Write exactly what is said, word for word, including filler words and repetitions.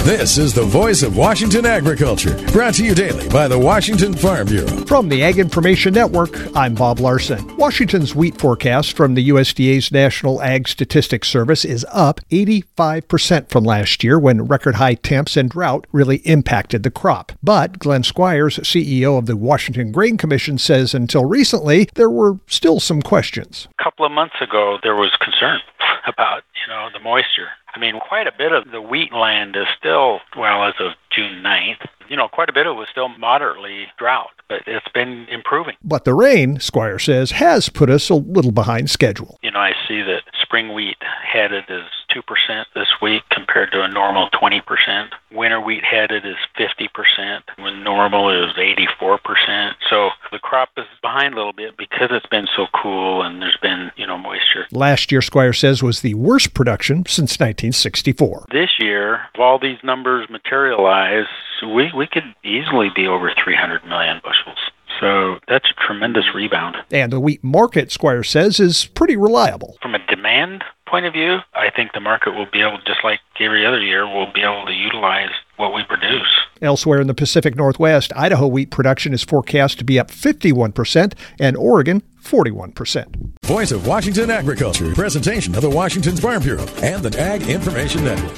This is the voice of Washington agriculture, brought to you daily by the Washington Farm Bureau. From the Ag Information Network, I'm Bob Larson. Washington's wheat forecast from the U S D A's National Ag Statistics Service is up eighty-five percent from last year when record high temps and drought really impacted the crop. But Glenn Squires, C E O of the Washington Grain Commission, says until recently there were still some questions. A couple of months ago there was concern about, you know, the moisture. I mean, quite a bit of the wheat land is still, well, as of June ninth, you know, quite a bit of it was still moderately drought, but it's been improving. But the rain, Squire says, has put us a little behind schedule. You know, I see that spring wheat headed is two percent this week compared to a normal twenty percent. Winter wheat headed is fifty percent when normal is eighty-four percent. So the crop is behind a little bit because it's been so cool and there's been, you know, moisture. Last year, Squire says, was the worst production since nineteen sixty-four. This year, if all these numbers materialize, we, we could easily be over three hundred million bushels. So that's a tremendous rebound. And the wheat market, Squire says, is pretty reliable. From a demand point of view, I think the market will be able, just like every other year, will be able to utilize what we produce. Elsewhere in the Pacific Northwest, Idaho wheat production is forecast to be up fifty-one percent and Oregon forty-one percent. Voice of Washington agriculture, presentation of the Washington Farm Bureau and the Ag Information Network.